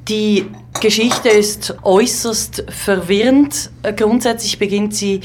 Die Geschichte ist äußerst verwirrend. Grundsätzlich beginnt sie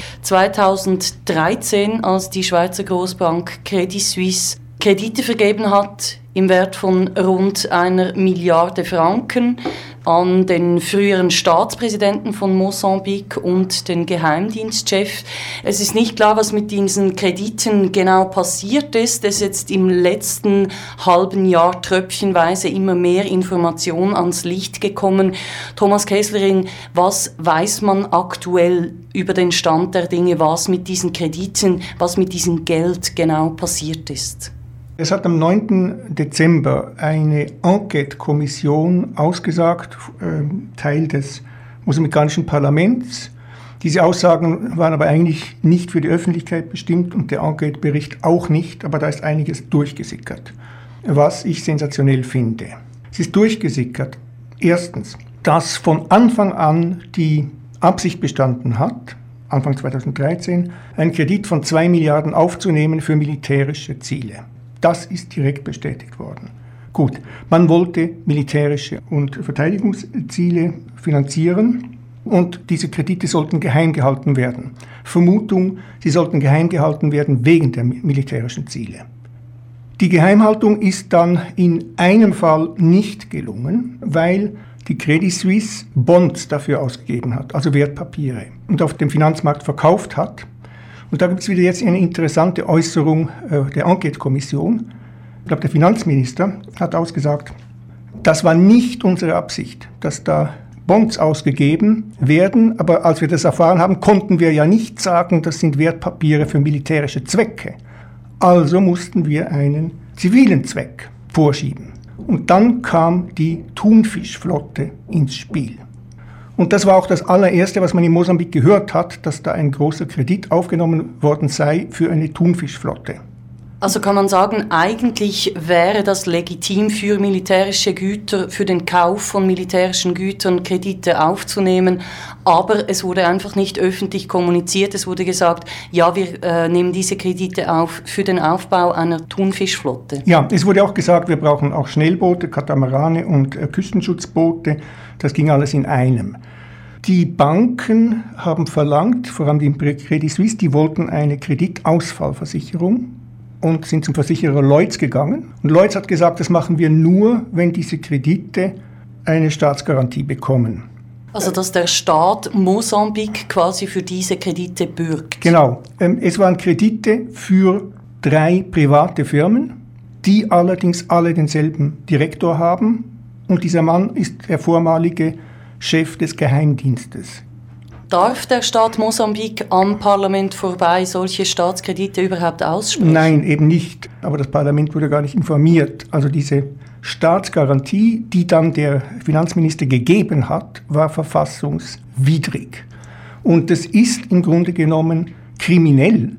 2013, als die Schweizer Großbank Credit Suisse Kredite vergeben hat im Wert von rund 1 Milliarde Franken an den früheren Staatspräsidenten von Mosambik und den Geheimdienstchef. Es ist nicht klar, was mit diesen Krediten genau passiert ist. Es ist jetzt im letzten halben Jahr tröpfchenweise immer mehr Information ans Licht gekommen. Thomas Kesslerring, was weiß man aktuell über den Stand der Dinge, was mit diesen Krediten, was mit diesem Geld genau passiert ist? Es hat am 9. Dezember eine Enquete-Kommission ausgesagt, Teil des mosambikanischen Parlaments. Diese Aussagen waren aber eigentlich nicht für die Öffentlichkeit bestimmt und der Enquete-Bericht auch nicht, aber da ist einiges durchgesickert, was ich sensationell finde. Es ist durchgesickert, erstens, dass von Anfang an die Absicht bestanden hat, Anfang 2013, einen Kredit von 2 Milliarden aufzunehmen für militärische Ziele. Das ist direkt bestätigt worden. Gut, man wollte militärische und Verteidigungsziele finanzieren und diese Kredite sollten geheim gehalten werden. Vermutung, sie sollten geheim gehalten werden wegen der militärischen Ziele. Die Geheimhaltung ist dann in einem Fall nicht gelungen, weil die Credit Suisse Bonds dafür ausgegeben hat, also Wertpapiere, und auf dem Finanzmarkt verkauft hat. Und da gibt es wieder jetzt eine interessante Äußerung der Enquete-Kommission. Ich glaube, der Finanzminister hat ausgesagt, das war nicht unsere Absicht, dass da Bonds ausgegeben werden. Aber als wir das erfahren haben, konnten wir ja nicht sagen, das sind Wertpapiere für militärische Zwecke. Also mussten wir einen zivilen Zweck vorschieben. Und dann kam die Thunfischflotte ins Spiel. Und das war auch das allererste, was man in Mosambik gehört hat, dass da ein großer Kredit aufgenommen worden sei für eine Thunfischflotte. Also kann man sagen, eigentlich wäre das legitim für militärische Güter, für den Kauf von militärischen Gütern Kredite aufzunehmen, aber es wurde einfach nicht öffentlich kommuniziert. Es wurde gesagt, ja, wir nehmen diese Kredite auf für den Aufbau einer Thunfischflotte. Ja, es wurde auch gesagt, wir brauchen auch Schnellboote, Katamarane und Küstenschutzboote. Das ging alles in einem. Die Banken haben verlangt, vor allem die Credit Suisse, die wollten eine Kreditausfallversicherung und sind zum Versicherer Lloyds gegangen. Und Lloyds hat gesagt, das machen wir nur, wenn diese Kredite eine Staatsgarantie bekommen. Also dass der Staat Mosambik quasi für diese Kredite bürgt. Genau. Es waren Kredite für 3 private Firmen, die allerdings alle denselben Direktor haben. Und dieser Mann ist der vormalige Chef des Geheimdienstes. Darf der Staat Mosambik am Parlament vorbei solche Staatskredite überhaupt aussprechen? Nein, eben nicht. Aber das Parlament wurde gar nicht informiert. Also diese Staatsgarantie, die dann der Finanzminister gegeben hat, war verfassungswidrig. Und es ist im Grunde genommen kriminell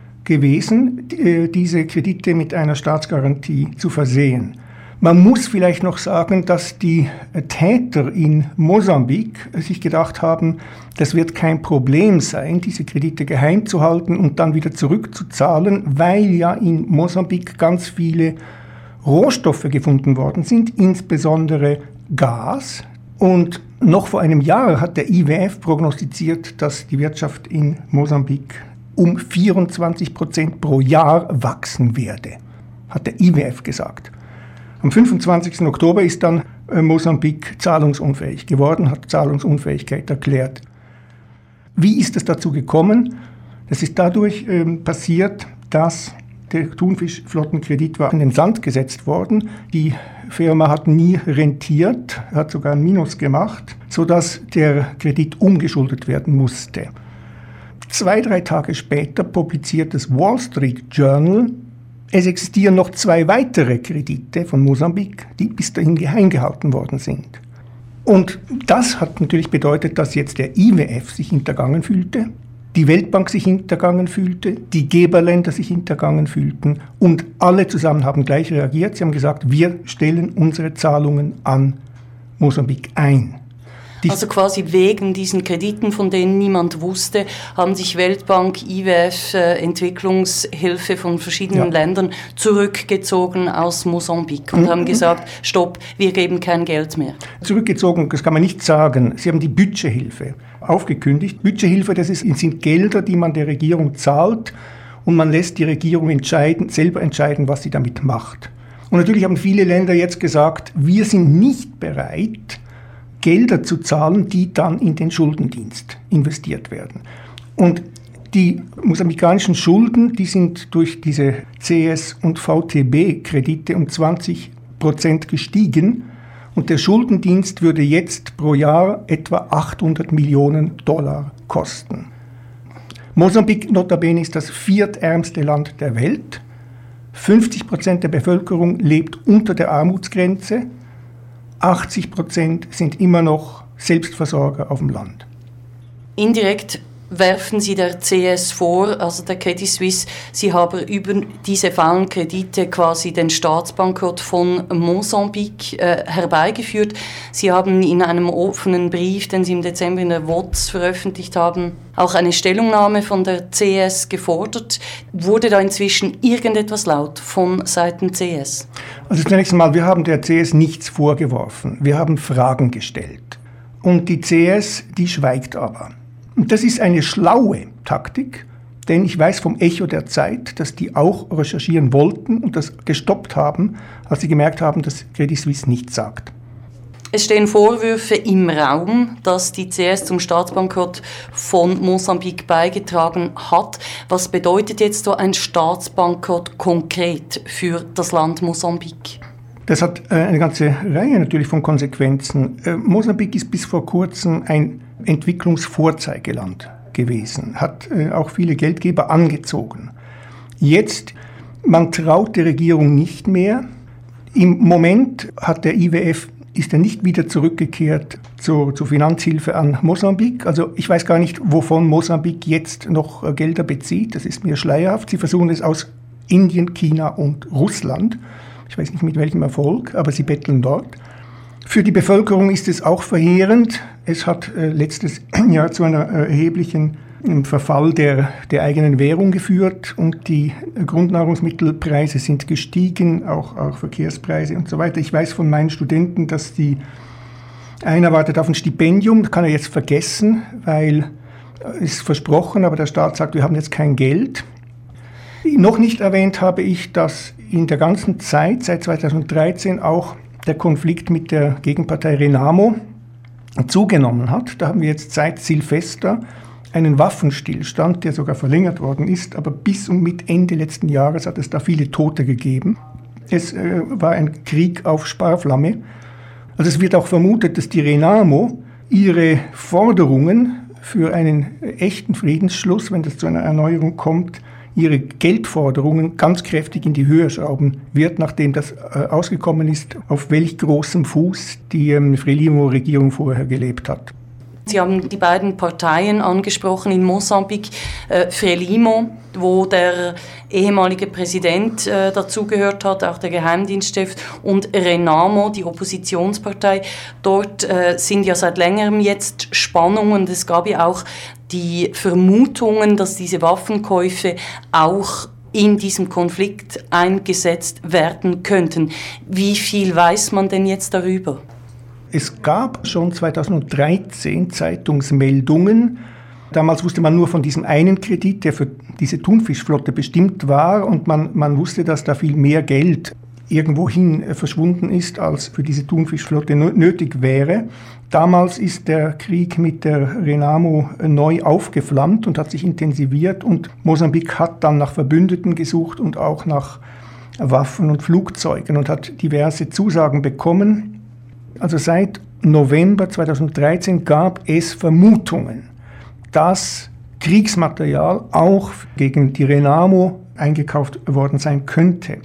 gewesen, diese Kredite mit einer Staatsgarantie zu versehen. Man muss vielleicht noch sagen, dass die Täter in Mosambik sich gedacht haben, das wird kein Problem sein, diese Kredite geheim zu halten und dann wieder zurückzuzahlen, weil ja in Mosambik ganz viele Rohstoffe gefunden worden sind, insbesondere Gas. Und noch vor einem Jahr hat der IWF prognostiziert, dass die Wirtschaft in Mosambik um 24% pro Jahr wachsen werde, hat der IWF gesagt. Am 25. Oktober ist dann Mosambik zahlungsunfähig geworden, hat Zahlungsunfähigkeit erklärt. Wie ist es dazu gekommen? Das ist dadurch passiert, dass der Thunfischflottenkredit war in den Sand gesetzt worden. Die Firma hat nie rentiert, hat sogar ein Minus gemacht, sodass der Kredit umgeschuldet werden musste. 2-3 Tage später publiziert das Wall Street Journal, es existieren noch 2 weitere Kredite von Mosambik, die bis dahin geheim gehalten worden sind. Und das hat natürlich bedeutet, dass jetzt der IWF sich hintergangen fühlte, die Weltbank sich hintergangen fühlte, die Geberländer sich hintergangen fühlten und alle zusammen haben gleich reagiert. Sie haben gesagt, wir stellen unsere Zahlungen an Mosambik ein. Also quasi wegen diesen Krediten, von denen niemand wusste, haben sich Weltbank, IWF, Entwicklungshilfe von verschiedenen Ländern zurückgezogen aus Mosambik und haben gesagt, stopp, wir geben kein Geld mehr. Zurückgezogen, das kann man nicht sagen. Sie haben die Budgethilfe aufgekündigt. Budgethilfe, sind Gelder, die man der Regierung zahlt und man lässt die Regierung selber entscheiden, was sie damit macht. Und natürlich haben viele Länder jetzt gesagt, wir sind nicht bereit, Gelder zu zahlen, die dann in den Schuldendienst investiert werden. Und die mosambikanischen Schulden, die sind durch diese CS- und VTB-Kredite um 20% gestiegen. Und der Schuldendienst würde jetzt pro Jahr etwa $800 Millionen kosten. Mosambik notabene ist das viertärmste Land der Welt. 50% der Bevölkerung lebt unter der Armutsgrenze. 80% sind immer noch Selbstversorger auf dem Land. Indirekt werfen Sie der CS vor, also der Credit Suisse, Sie haben über diese faulen Kredite quasi den Staatsbankrott von Mosambik herbeigeführt. Sie haben in einem offenen Brief, den Sie im Dezember in der WOZ veröffentlicht haben, auch eine Stellungnahme von der CS gefordert. Wurde da inzwischen irgendetwas laut von Seiten CS? Also zunächst einmal, wir haben der CS nichts vorgeworfen. Wir haben Fragen gestellt. Und die CS, die schweigt aber. Und das ist eine schlaue Taktik, denn ich weiß vom Echo der Zeit, dass die auch recherchieren wollten und das gestoppt haben, als sie gemerkt haben, dass Credit Suisse nichts sagt. Es stehen Vorwürfe im Raum, dass die CS zum Staatsbankrott von Mosambik beigetragen hat. Was bedeutet jetzt so ein Staatsbankrott konkret für das Land Mosambik? Das hat eine ganze Reihe natürlich von Konsequenzen. Mosambik ist bis vor kurzem ein Entwicklungsvorzeigeland gewesen, hat auch viele Geldgeber angezogen. Jetzt, man traut der Regierung nicht mehr. Im Moment hat der IWF ist er nicht wieder zurückgekehrt zur Finanzhilfe an Mosambik. Also ich weiß gar nicht, wovon Mosambik jetzt noch Gelder bezieht. Das ist mir schleierhaft. Sie versuchen es aus Indien, China und Russland. Ich weiß nicht mit welchem Erfolg, aber sie betteln dort. Für die Bevölkerung ist es auch verheerend. Es hat letztes Jahr zu einer erheblichen Verfall der eigenen Währung geführt und die Grundnahrungsmittelpreise sind gestiegen, auch Verkehrspreise und so weiter. Ich weiß von meinen Studenten, dass einer wartet auf ein Stipendium, das kann er jetzt vergessen, weil es ist versprochen, aber der Staat sagt, wir haben jetzt kein Geld. Noch nicht erwähnt habe ich, dass in der ganzen Zeit, seit 2013, auch der Konflikt mit der Gegenpartei Renamo zugenommen hat. Da haben wir jetzt seit Silvester einen Waffenstillstand, der sogar verlängert worden ist, aber bis und mit Ende letzten Jahres hat es da viele Tote gegeben. Es war ein Krieg auf Sparflamme. Also es wird auch vermutet, dass die Renamo ihre Forderungen für einen echten Friedensschluss, wenn das zu einer Erneuerung kommt, ihre Geldforderungen ganz kräftig in die Höhe schrauben wird, nachdem das ausgekommen ist, auf welch großem Fuß die Frelimo-Regierung vorher gelebt hat. Sie haben die beiden Parteien angesprochen in Mosambik, Frelimo, wo der ehemalige Präsident dazugehört hat, auch der Geheimdienstchef, und Renamo, die Oppositionspartei. Dort sind ja seit längerem jetzt Spannungen. Es gab ja auch die Vermutungen, dass diese Waffenkäufe auch in diesem Konflikt eingesetzt werden könnten. Wie viel weiß man denn jetzt darüber? Es gab schon 2013 Zeitungsmeldungen. Damals wusste man nur von diesem einen Kredit, der für diese Thunfischflotte bestimmt war. Und man wusste, dass da viel mehr Geld irgendwohin verschwunden ist, als für diese Thunfischflotte nötig wäre. Damals ist der Krieg mit der Renamo neu aufgeflammt und hat sich intensiviert. Und Mosambik hat dann nach Verbündeten gesucht und auch nach Waffen und Flugzeugen und hat diverse Zusagen bekommen. Also seit November 2013 gab es Vermutungen, dass Kriegsmaterial auch gegen die Renamo eingekauft worden sein könnte.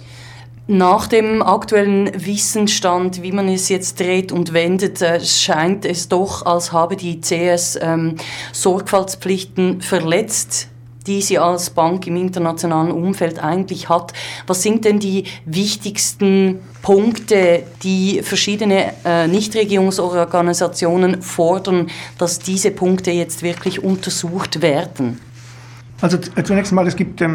Nach dem aktuellen Wissensstand, wie man es jetzt dreht und wendet, scheint es doch, als habe die CS Sorgfaltspflichten verletzt. die sie als Bank im internationalen Umfeld eigentlich hat. Was sind denn die wichtigsten Punkte, die verschiedene Nichtregierungsorganisationen fordern, dass diese Punkte jetzt wirklich untersucht werden? Also zunächst mal,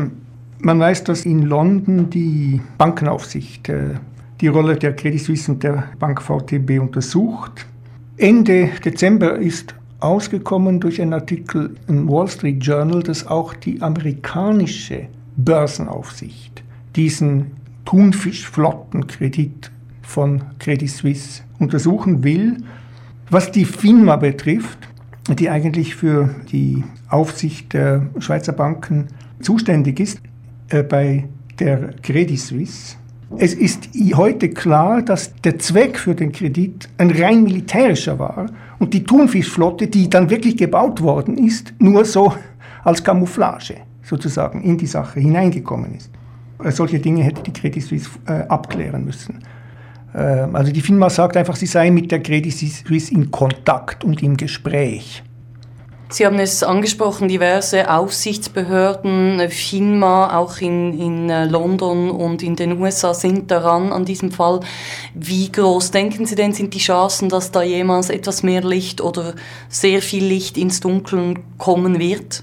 man weiß, dass in London die Bankenaufsicht die Rolle der Credit Suisse und der Bank VTB untersucht. Ende Dezember ist ausgekommen durch einen Artikel im Wall Street Journal, dass auch die amerikanische Börsenaufsicht diesen Thunfischflottenkredit von Credit Suisse untersuchen will. Was die FINMA betrifft, die eigentlich für die Aufsicht der Schweizer Banken zuständig ist, bei der Credit Suisse. Es ist heute klar, dass der Zweck für den Kredit ein rein militärischer war und die Thunfischflotte, die dann wirklich gebaut worden ist, nur so als Camouflage sozusagen in die Sache hineingekommen ist. Solche Dinge hätte die Credit Suisse abklären müssen. Also die FINMA sagt einfach, sie sei mit der Credit Suisse in Kontakt und im Gespräch. Sie haben es angesprochen, diverse Aufsichtsbehörden, FINMA, auch in London und in den USA sind daran an diesem Fall. Wie groß denken Sie denn, sind die Chancen, dass da jemals etwas mehr Licht oder sehr viel Licht ins Dunkeln kommen wird?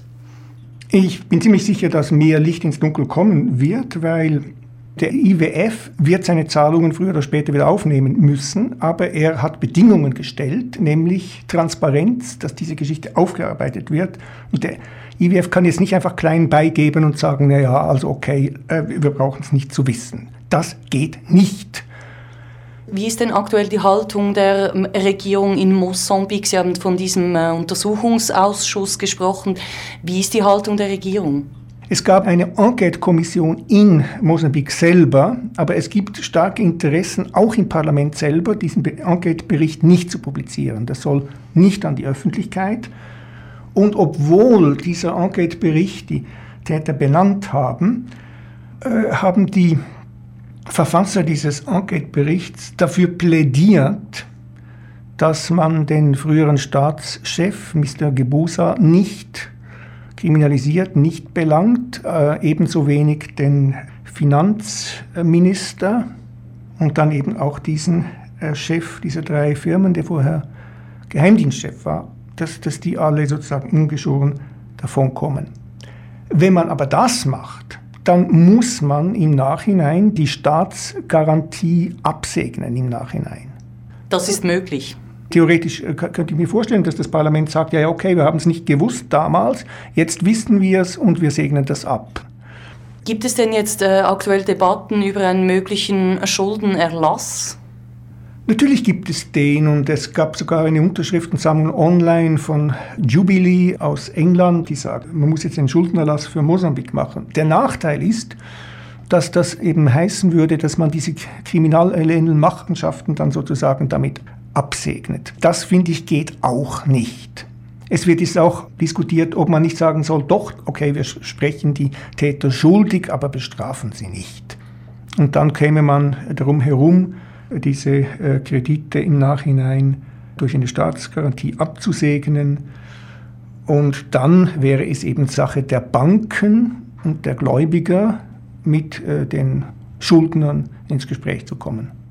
Ich bin ziemlich sicher, dass mehr Licht ins Dunkel kommen wird, weil der IWF wird seine Zahlungen früher oder später wieder aufnehmen müssen, aber er hat Bedingungen gestellt, nämlich Transparenz, dass diese Geschichte aufgearbeitet wird. Und der IWF kann jetzt nicht einfach klein beigeben und sagen, naja, also okay, wir brauchen es nicht zu wissen. Das geht nicht. Wie ist denn aktuell die Haltung der Regierung in Mosambik? Sie haben von diesem Untersuchungsausschuss gesprochen. Wie ist die Haltung der Regierung? Es gab eine Enquete-Kommission in Mosambik selber, aber es gibt starke Interessen, auch im Parlament selber, diesen Enquete-Bericht nicht zu publizieren. Das soll nicht an die Öffentlichkeit. Und obwohl dieser Enquete-Bericht die Täter benannt haben, haben die Verfasser dieses Enquete-Berichts dafür plädiert, dass man den früheren Staatschef, Mr. Guebuza, nicht kriminalisiert, nicht belangt, ebenso wenig den Finanzminister und dann eben auch diesen Chef dieser 3 Firmen, der vorher Geheimdienstchef war, dass die alle sozusagen ungeschoren davonkommen. Wenn man aber das macht, dann muss man im Nachhinein die Staatsgarantie absegnen im Nachhinein. Das ist möglich. Theoretisch könnte ich mir vorstellen, dass das Parlament sagt, ja, okay, wir haben es nicht gewusst damals, jetzt wissen wir es und wir segnen das ab. Gibt es denn jetzt aktuell Debatten über einen möglichen Schuldenerlass? Natürlich gibt es den und es gab sogar eine Unterschriftensammlung online von Jubilee aus England, die sagt, man muss jetzt einen Schuldenerlass für Mosambik machen. Der Nachteil ist, dass das eben heißen würde, dass man diese kriminellen Machenschaften dann sozusagen damit absegnet. Das, finde ich, geht auch nicht. Es wird jetzt auch diskutiert, ob man nicht sagen soll, doch, okay, wir sprechen die Täter schuldig, aber bestrafen sie nicht. Und dann käme man darum herum, diese Kredite im Nachhinein durch eine Staatsgarantie abzusegnen. Und dann wäre es eben Sache der Banken und der Gläubiger, mit den Schuldnern ins Gespräch zu kommen.